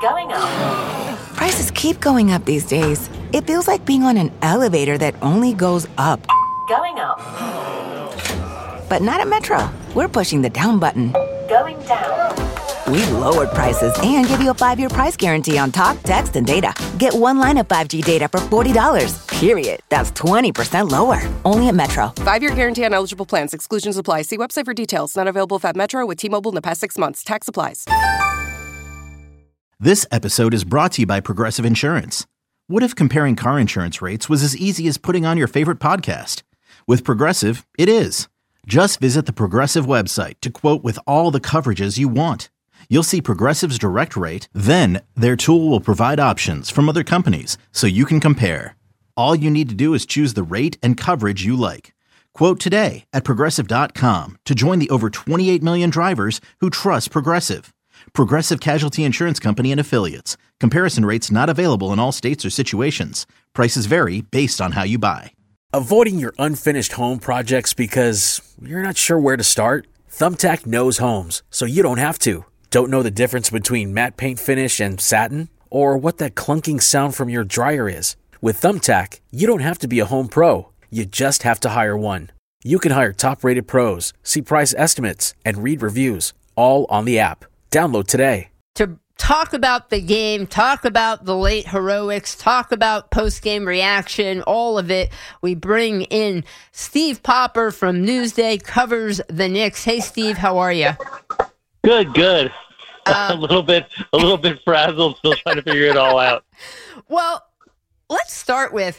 Going up. Prices keep going up these days. It feels like being on an elevator that only goes up. Going up. But not at Metro. We're pushing the down button. Going down. We've lowered prices and give you a 5-year price guarantee on talk, text, and data. Get one line of 5G data for $40, period. That's 20% lower. Only at Metro. 5-year guarantee on eligible plans. Exclusions apply. See website for details. Not available at Metro with T-Mobile in the past 6 months. Tax applies. This episode is brought to you by Progressive Insurance. What if comparing car insurance rates was as easy as putting on your favorite podcast? With Progressive, it is. Just visit the Progressive website to quote with all the coverages you want. You'll see Progressive's direct rate, then their tool will provide options from other companies so you can compare. All you need to do is choose the rate and coverage you like. Quote today at Progressive.com to join the over 28 million drivers who trust Progressive. Progressive Casualty Insurance Company and Affiliates. Comparison rates not available in all states or situations. Prices vary based on how you buy. Avoiding your unfinished home projects because you're not sure where to start? Thumbtack knows homes, so you don't have to. Don't know the difference between matte paint finish and satin? Or what that clunking sound from your dryer is? With Thumbtack, you don't have to be a home pro. You just have to hire one. You can hire top-rated pros, see price estimates, and read reviews, all on the app. Download today. To talk about the game, talk about the late heroics, talk about post-game reaction, all of it, we bring in Steve Popper from Newsday, covers the Knicks. Hey, Steve, how are you? Good. A little bit frazzled, still trying to figure it all out. Well, let's start with,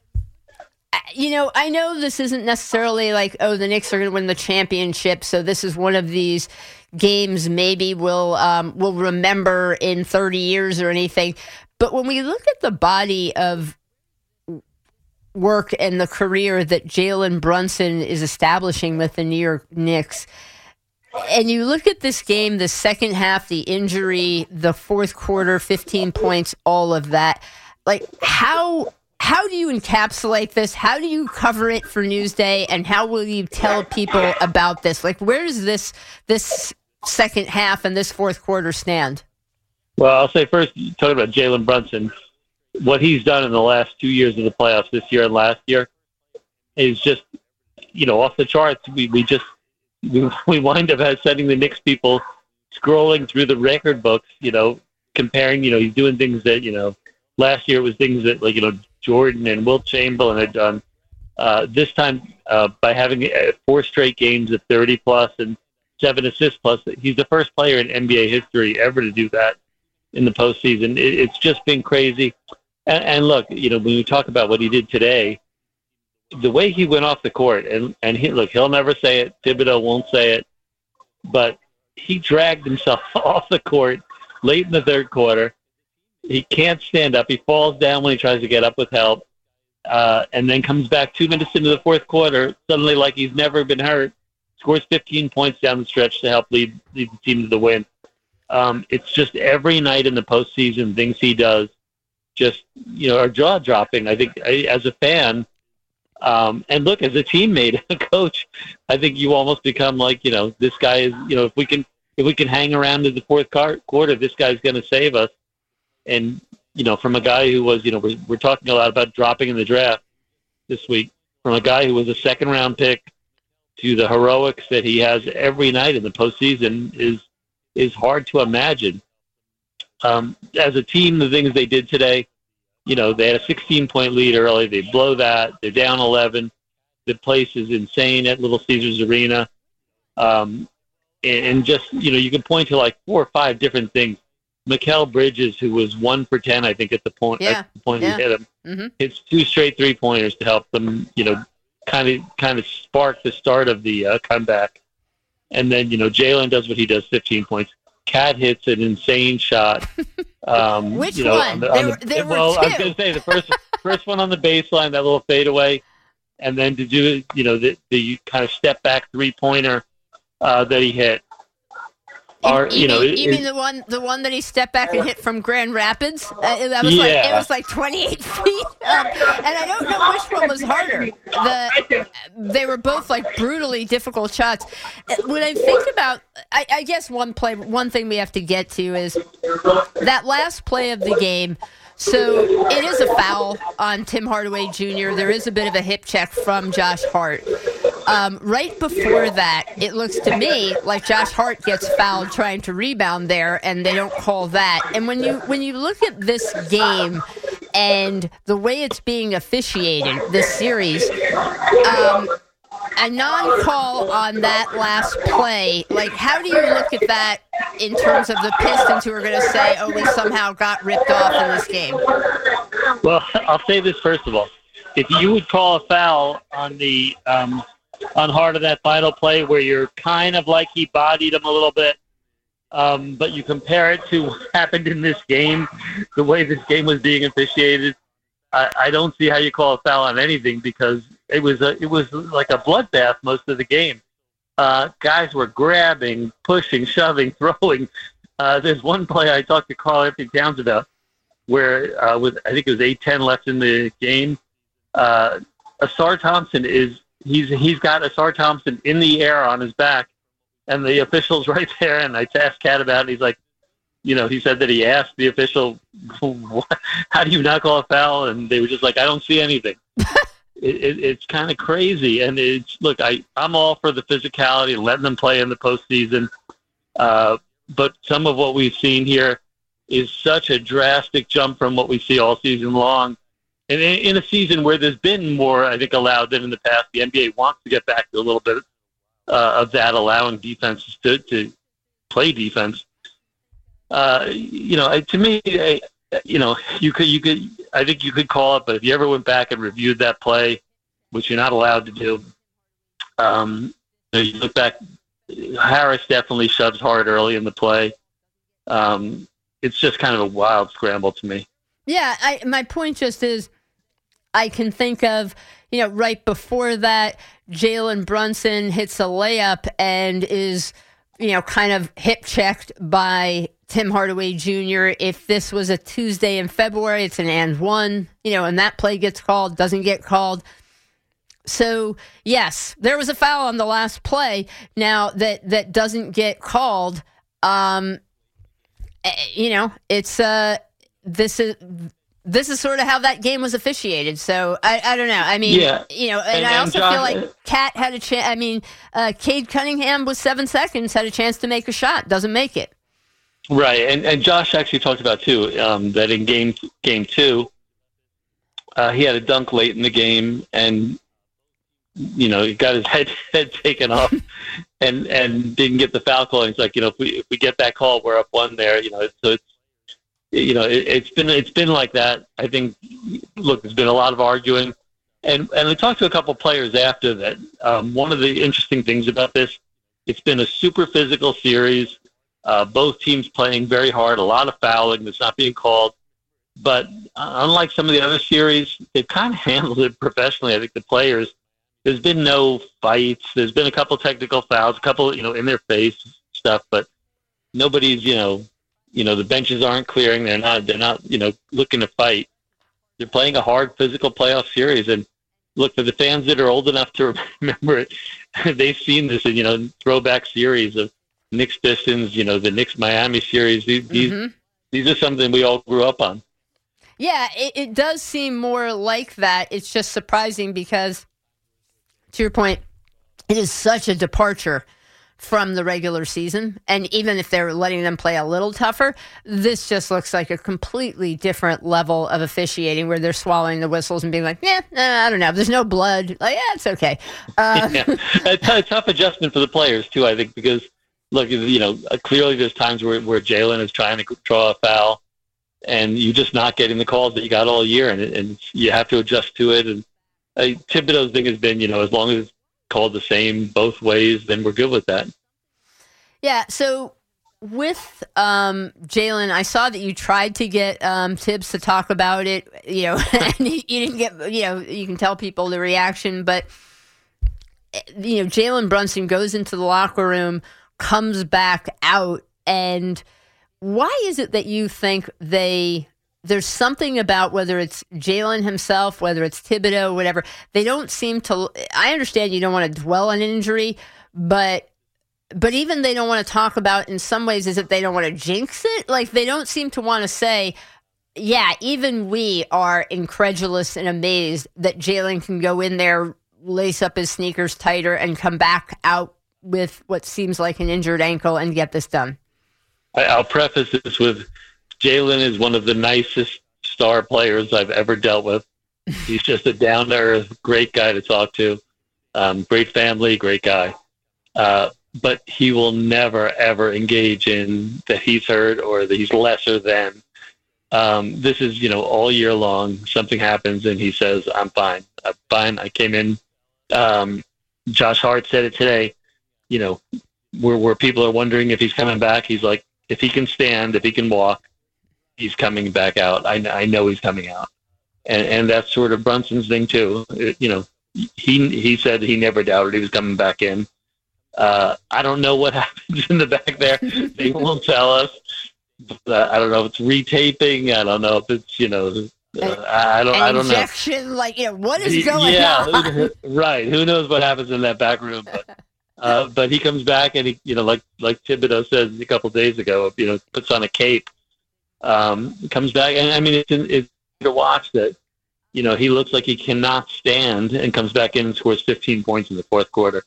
I know this isn't necessarily like, the Knicks are going to win the championship, so this is one of these games maybe we'll remember in 30 years or anything. But when we look at the body of work and the career that Jalen Brunson is establishing with the New York Knicks, and you look at this game, the second half, the injury, the fourth quarter, 15 points, all of that, like how do you encapsulate this? How do you cover it for Newsday? And how will you tell people about this? Like, where does this second half and this fourth quarter stand? Well, I'll say first, talking about Jalen Brunson, what he's done in the last 2 years of the playoffs, this year and last year, is just, off the charts. We wind up sending the Knicks people scrolling through the record books, comparing, he's doing things that, last year it was things that, Jordan and Wilt Chamberlain had done. This time, by having 4 straight games of 30-plus and 7 assists plus, he's the first player in NBA history ever to do that in the postseason. It's just been crazy. And look, when we talk about what he did today, the way he went off the court, and he'll never say it, Thibodeau won't say it, but he dragged himself off the court late in the third quarter. He can't stand up. He falls down when he tries to get up with help, and then comes back 2 minutes into the fourth quarter, suddenly like he's never been hurt, scores 15 points down the stretch to help lead the team to the win. It's just every night in the postseason, things he does just, are jaw-dropping. I think as a fan, and look, as a teammate, a coach, I think you almost become like, this guy is, if we can hang around to the fourth quarter, this guy's going to save us. And, from a guy who was, we're talking a lot about dropping in the draft this week, from a guy who was a second-round pick to the heroics that he has every night in the postseason is hard to imagine. As a team, the things they did today, they had a 16-point lead early. They blow that. They're down 11. The place is insane at Little Caesars Arena. And just, you can point to like 4 or 5 different things. Mikal Bridges, who was 1 for 10, I think, at the point he hit him, hits 2 straight 3-pointers to help them, kind of spark the start of the comeback. And then, Jalen does what he does, 15 points. Cat hits an insane shot. Which one? There were 2. I was going to say the first one on the baseline, that little fadeaway, and then to do, the kind of step back 3-pointer that he hit. You mean the one that he stepped back and hit from Grand Rapids? That was it was like 28 feet, and I don't know which one was harder. They were both like brutally difficult shots. When I think about, I guess one thing we have to get to is that last play of the game. So it is a foul on Tim Hardaway Jr. There is a bit of a hip check from Josh Hart. Right before that, it looks to me like Josh Hart gets fouled trying to rebound there, and they don't call that. And when you look at this game and the way it's being officiated, this series, a non-call on that last play, like, how do you look at that in terms of the Pistons who are going to say, oh, we somehow got ripped off in this game? Well, I'll say this first of all. If you would call a foul on the on Hart of that final play where you're kind of like he bodied him a little bit, but you compare it to what happened in this game, the way this game was being officiated, I don't see how you call a foul on anything because it was like a bloodbath most of the game. Guys were grabbing, pushing, shoving, throwing. There's one play I talked to Karl Anthony Towns about where I think it was 8:10 left in the game. Asar Thompson he's got Asar Thompson in the air on his back, and the official's right there. And I asked Cat about it. He's like, he said that he asked the official, how do you not call a foul? And they were just like, I don't see anything. It's kind of crazy. And I'm all for the physicality and letting them play in the postseason. But some of what we've seen here is such a drastic jump from what we see all season long. And in a season where there's been more, I think, allowed than in the past, the NBA wants to get back to a little bit of that, allowing defenses to play defense. To me, you could. I think you could call it, but if you ever went back and reviewed that play, which you're not allowed to do, you look back. Harris definitely shoves hard early in the play. It's just kind of a wild scramble to me. Yeah, my point just is, I can think of, right before that, Jalen Brunson hits a layup and is, kind of hip checked by Tim Hardaway Jr. If this was a Tuesday in February, it's an and one, and that play gets called, doesn't get called. So, yes, there was a foul on the last play. Now, that doesn't get called, it's this is sort of how that game was officiated. So I don't know. I mean, and I also feel like Cat had a chance. I mean, Cade Cunningham with 7 seconds had a chance to make a shot, doesn't make it. Right, and Josh actually talked about too that in game two, he had a dunk late in the game, and he got his head taken off, and didn't get the foul call. And it's like, if we get that call, we're up one there. So it's been like that. I think. Look, there's been a lot of arguing, and I talked to a couple players after that. One of the interesting things about this, it's been a super physical series. Both teams playing very hard, a lot of fouling that's not being called. But unlike some of the other series, they've kind of handled it professionally. I think the players. There's been no fights. There's been a couple technical fouls, a couple, in their face stuff, but nobody's, the benches aren't clearing. They're not, looking to fight. They're playing a hard physical playoff series. And look, for the fans that are old enough to remember it, they've seen this in, throwback series of Knicks Pistons, the Knicks Miami series. These are something we all grew up on. Yeah, it does seem more like that. It's just surprising because, to your point, it is such a departure from the regular season. And even if they're letting them play a little tougher, this just looks like a completely different level of officiating where they're swallowing the whistles and being like, I don't know. There's no blood. Like, it's okay. It's a tough adjustment for the players, too, I think, because, look, clearly there's times where Jalen is trying to draw a foul and you're just not getting the calls that you got all year, and you have to adjust to it. And Thibodeau's thing has been, as long as it's called the same both ways, then we're good with that. Yeah, so with Jalen, I saw that you tried to get Tibbs to talk about it, and you didn't get, you can tell people the reaction, but, Jalen Brunson goes into the locker room, comes back out, And why is it that you think there's something about, whether it's Jalen himself, whether it's Thibodeau, whatever, they don't seem to, I understand you don't want to dwell on injury, but even they don't want to talk about, in some ways, is it they don't want to jinx it? Like, they don't seem to want to say, yeah, even we are incredulous and amazed that Jalen can go in there, lace up his sneakers tighter, and come back out with what seems like an injured ankle and get this done. I'll preface this with, Jalen is one of the nicest star players I've ever dealt with. He's just a down-to-earth, great guy to talk to. Great family, great guy. But he will never, ever engage in that he's hurt or that he's lesser than. This is, all year long, something happens and he says, I'm fine. I'm fine. I came in. Josh Hart said it today, where people are wondering if he's coming back. He's like, if he can stand, if he can walk, he's coming back out. I know he's coming out. And that's sort of Brunson's thing too. He said he never doubted he was coming back in. I don't know what happens in the back there. They won't tell us. I don't know if it's retaping. I don't know if it's, I don't know. Injection, what is going on? Right. Who knows what happens in that back room? But he comes back and he, like Thibodeau said a couple of days ago, puts on a cape, comes back. And I mean, it's to watch that, he looks like he cannot stand and comes back in and scores 15 points in the fourth quarter.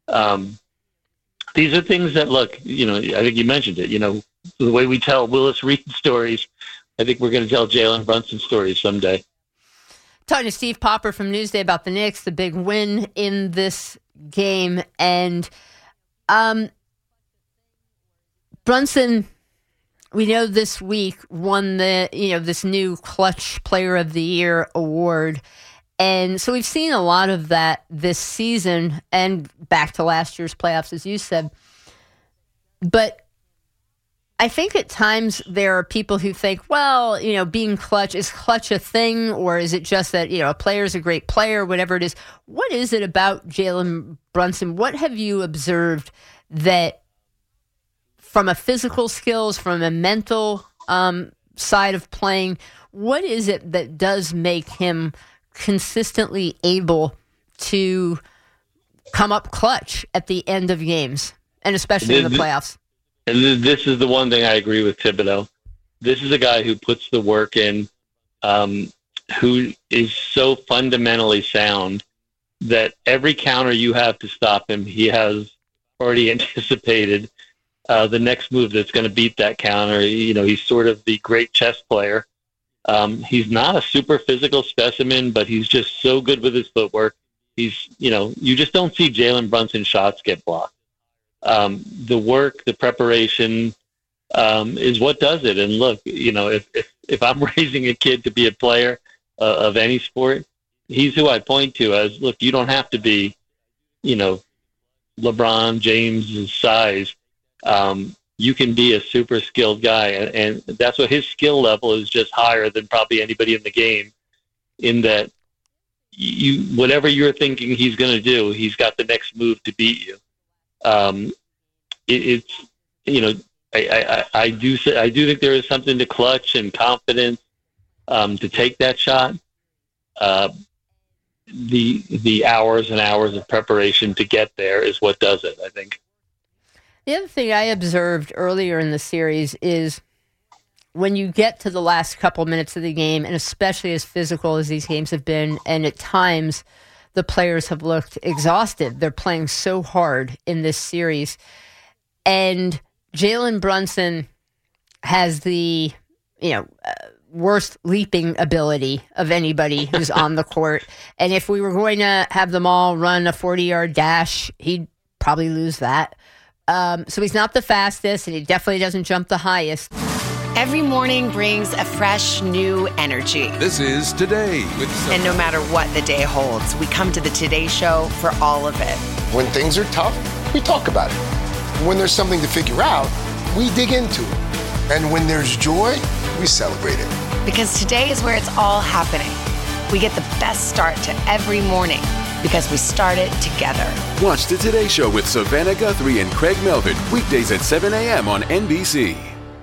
These are things that, look, I think you mentioned it, the way we tell Willis Reed stories, I think we're going to tell Jalen Brunson stories someday. Talking to Steve Popper from Newsday about the Knicks, the big win in this game. And Brunson, we know this week, won this new Clutch Player of the Year award. And so we've seen a lot of that this season and back to last year's playoffs, as you said. But I think at times there are people who think, well, being clutch, is clutch a thing, or is it just that, a player is a great player, whatever it is? What is it about Jalen Brunson? What have you observed that from a physical skills, from a mental side of playing, what is it that does make him consistently able to come up clutch at the end of games, and especially in the playoffs? And this is the one thing I agree with Thibodeau. This is a guy who puts the work in, who is so fundamentally sound that every counter you have to stop him, he has already anticipated the next move that's going to beat that counter. He's sort of the great chess player. He's not a super physical specimen, but he's just so good with his footwork. He's, you just don't see Jalen Brunson shots get blocked. The work, the preparation, is what does it. And look, if I'm raising a kid to be a player of any sport, he's who I point to as, look, you don't have to be, LeBron James' size. You can be a super skilled guy. And that's what his skill level is, just higher than probably anybody in the game, in that whatever you're thinking he's going to do, he's got the next move to beat you. I do think there is something to clutch and confidence, to take that shot. The hours and hours of preparation to get there is what does it, I think. The other thing I observed earlier in the series is when you get to the last couple minutes of the game, and especially as physical as these games have been, and at times the players have looked exhausted. They're playing so hard in this series. And Jalen Brunson has the, worst leaping ability of anybody who's on the court. And if we were going to have them all run a 40-yard dash, he'd probably lose that. So he's not the fastest, and he definitely doesn't jump the highest. Every morning brings a fresh, new energy. This is Today with Sophie. And no matter what the day holds, we come to the Today Show for all of it. When things are tough, we talk about it. When there's something to figure out, we dig into it. And when there's joy, we celebrate it. Because today is where it's all happening. We get the best start to every morning because we start it together. Watch the Today Show with Savannah Guthrie and Craig Melvin, weekdays at 7 a.m. on NBC.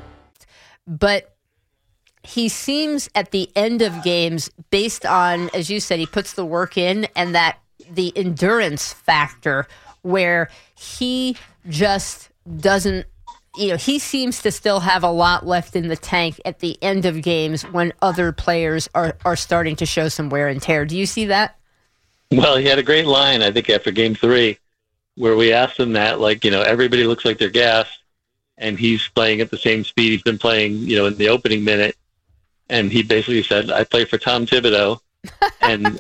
But he seems at the end of games, based on, as you said, he puts the work in, and that the endurance factor where he just doesn't, he seems to still have a lot left in the tank at the end of games when other players are starting to show some wear and tear. Do you see that? Well, he had a great line, I think, after Game 3, where we asked him that, everybody looks like they're gassed, and he's playing at the same speed he's been playing, in the opening minute. And he basically said, I play for Tom Thibodeau, and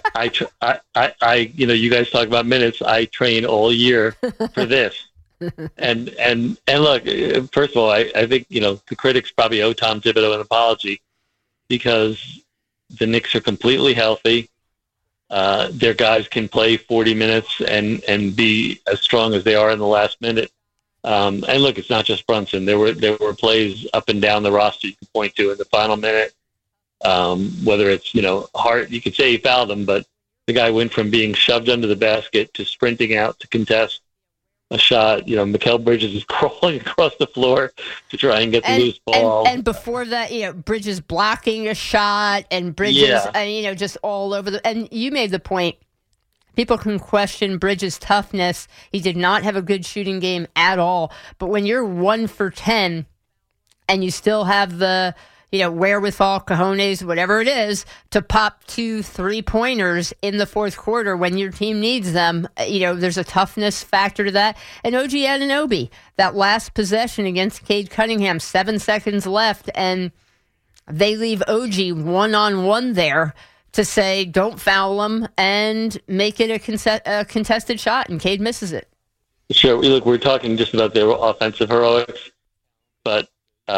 I you guys talk about minutes. I train all year for this. And look, first of all, I think, the critics probably owe Tom Thibodeau an apology because the Knicks are completely healthy. Their guys can play 40 minutes and be as strong as they are in the last minute. And look, it's not just Brunson. There were plays up and down the roster you can point to in the final minute. Whether it's, Hart, you could say he fouled him, but the guy went from being shoved under the basket to sprinting out to contest a shot. Mikal Bridges is crawling across the floor to try and get the loose ball. And before that, Bridges blocking a shot and Bridges, just all over and you made the point. People can question Bridges' toughness. He did not have a good shooting game at all. But when you're 1 for 10 and you still have the, wherewithal, cojones, whatever it is, to pop 2 3-pointers in the fourth quarter when your team needs them, there's a toughness factor to that. And OG Anunoby, that last possession against Cade Cunningham, 7 seconds left, and they leave OG one-on-one there to say, don't foul him and make it a contested shot, and Cade misses it. Sure. Look, we're talking just about their offensive heroics, but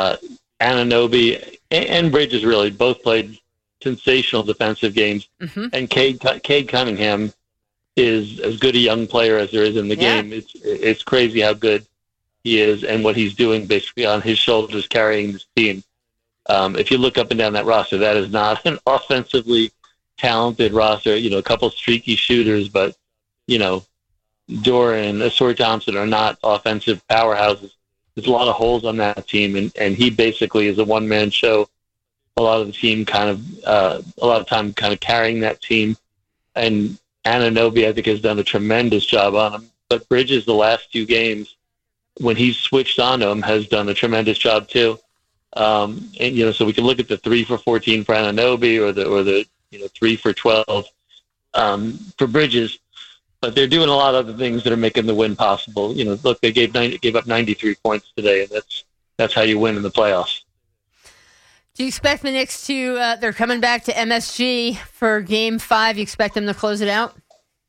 Anunoby and Bridges really both played sensational defensive games. Mm-hmm. And Cade Cunningham is as good a young player as there is in the game. It's crazy how good he is and what he's doing basically on his shoulders carrying this team. If you look up and down that roster, that is not an offensively talented roster. A couple streaky shooters, but, Doran, Asor Thompson are not offensive powerhouses. There's a lot of holes on that team, and he basically is a one-man show. A lot of the team a lot of time carrying that team. And Anunoby, I think, has done a tremendous job on him. But Bridges, the last 2 games, when he's switched on him, has done a tremendous job too. And so we can look at the 3 for 14 for Anunoby or the 3 for 12 for Bridges. But they're doing a lot of other things that are making the win possible. Look, they gave up 93 points today, and that's how you win in the playoffs. Do you expect the Knicks to? They're coming back to MSG for Game 5. You expect them to close it out?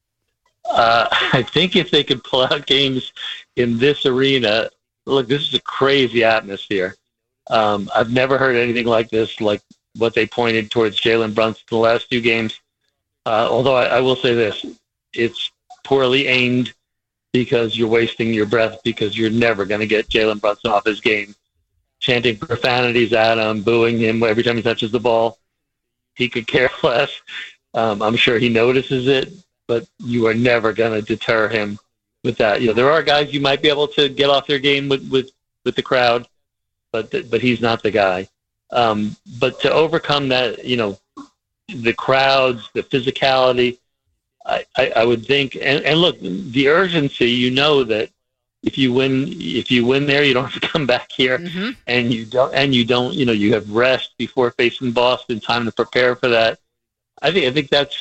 I think if they could pull out games in this arena, look, this is a crazy atmosphere. I've never heard anything like this, like what they pointed towards Jalen Brunson the last 2 games. Although I will say this, it's poorly aimed because you're wasting your breath because you're never going to get Jalen Brunson off his game. Chanting profanities at him, booing him every time he touches the ball. He could care less. I'm sure he notices it, but you are never going to deter him with that. There are guys you might be able to get off their game with the crowd, but he's not the guy. But to overcome that, the crowds, the physicality, I would think, and look, the urgency. That if you win there, you don't have to come back here, mm-hmm. and you don't. You have rest before facing Boston, time to prepare for that. I think that's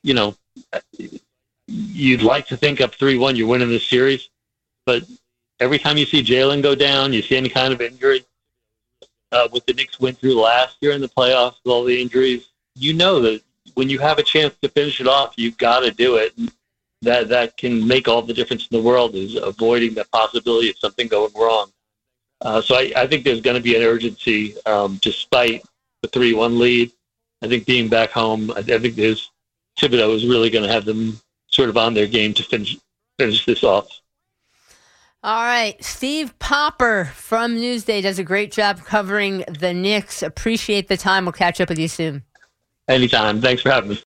you'd like to think up 3-1, you're winning this series, but every time you see Jalen go down, you see any kind of injury. What the Knicks went through last year in the playoffs with all the injuries, that when you have a chance to finish it off, you've got to do it. That can make all the difference in the world, is avoiding the possibility of something going wrong. So I think there's going to be an urgency despite the 3-1 lead. I think being back home, I think Thibodeau is really going to have them sort of on their game to finish this off. All right. Steve Popper from Newsday does a great job covering the Knicks. Appreciate the time. We'll catch up with you soon. Anytime. Thanks for having me.